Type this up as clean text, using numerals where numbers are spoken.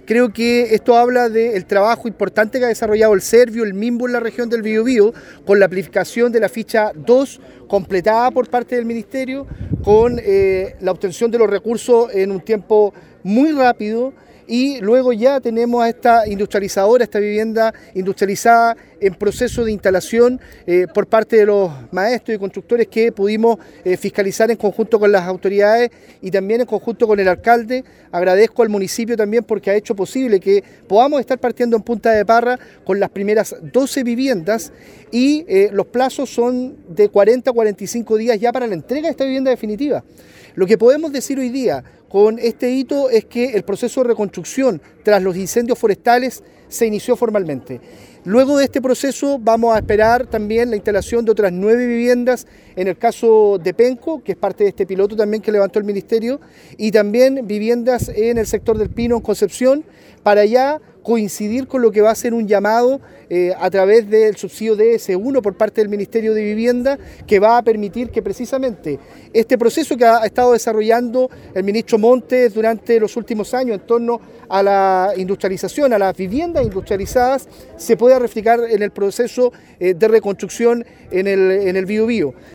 Creo que esto habla del trabajo importante que ha desarrollado el Servio, el MIMBU en la región del Biobío, con la aplicación de la ficha 2 completada por parte del Ministerio, con la obtención de los recursos en un tiempo muy rápido. Y luego ya tenemos a esta industrializadora, esta vivienda industrializada en proceso de instalación por parte de los maestros y constructores que pudimos fiscalizar en conjunto con las autoridades y también en conjunto con el alcalde. Agradezco al municipio también porque ha hecho posible que podamos estar partiendo en Punta de Parra con las primeras 12 viviendas y los plazos son de 40 a 45 días ya para la entrega de esta vivienda definitiva. Lo que podemos decir hoy día con este hito es que el proceso de reconstrucción tras los incendios forestales se inició formalmente. Luego de este proceso vamos a esperar también la instalación de otras 9 viviendas en el caso de Penco, que es parte de este piloto también que levantó el Ministerio, y también viviendas en el sector del Pino en Concepción, para ya coincidir con lo que va a ser un llamado a través del subsidio DS1 por parte del Ministerio de Vivienda, que va a permitir que precisamente este proceso que ha estado desarrollando el ministro Montes durante los últimos años en torno a la industrialización, a las viviendas industrializadas, se pueda reflejar en el proceso de reconstrucción en el Biobío.